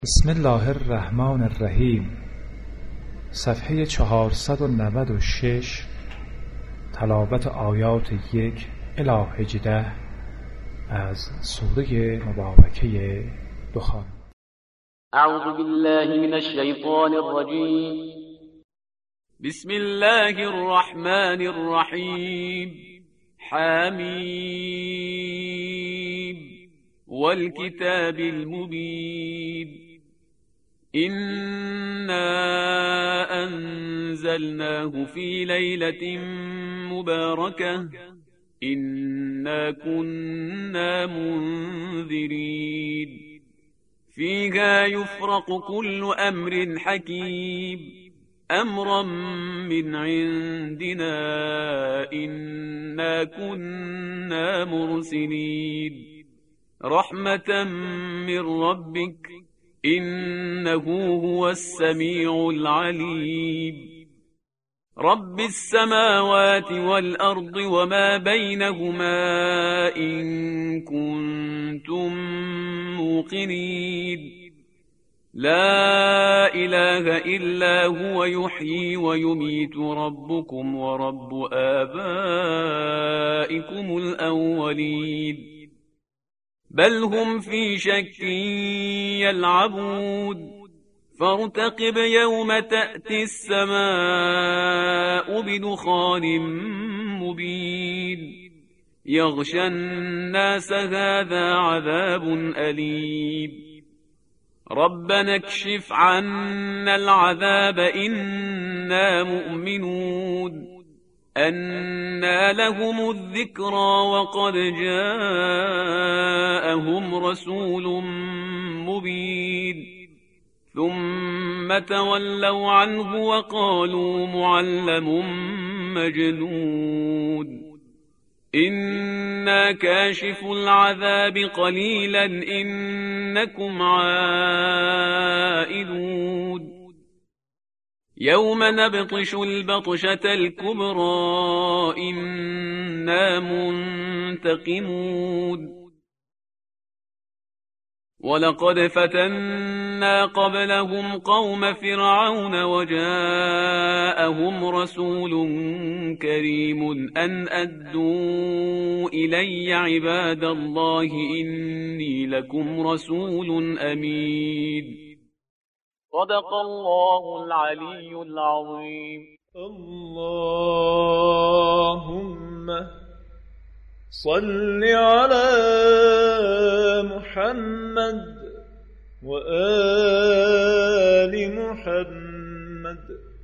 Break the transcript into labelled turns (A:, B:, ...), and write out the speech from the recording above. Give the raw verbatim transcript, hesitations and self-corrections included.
A: بسم الله الرحمن الرحیم. صفحه چهارصد و نود و شش، تلاوت آیات یک الی هجده از سوره مبارکه دخان.
B: اعوذ بالله من الشیطان الرجیم. بسم الله الرحمن الرحیم. حمیم والکتاب المبین. إنا أنزلناه في ليلة مباركة إنا كنا منذرين فيها يفرق كل أمر حكيم أمرا من عندنا إنا كنا مرسلين رحمة من ربك إنه هو السميع العليم رب السماوات والأرض وما بينهما إن كنتم موقنين لا إله إلا هو يحيي ويميت ربكم ورب آبائكم الأولين بل هم في شك يلعبون فارتقب يوم تأتي السماء بدخان مبين يغشى الناس هذا عذاب أليم ربنا اكشف عنا العذاب إنا مؤمنون أنى لهم الذكرى وقد جاءهم رسول مبين ثم تولوا عنه وقالوا معلم مجنون إنا كاشف العذاب قليلا إنكم عائدون يوم نبطش البطشة الكبرى إنا منتقمون ولقد فتنا قبلهم قوم فرعون وجاءهم رسول كريم أن أدوا إلي عباد الله إني لكم رسول أمين صدق الله العلي العظيم.
C: اللهم صل على محمد وآل محمد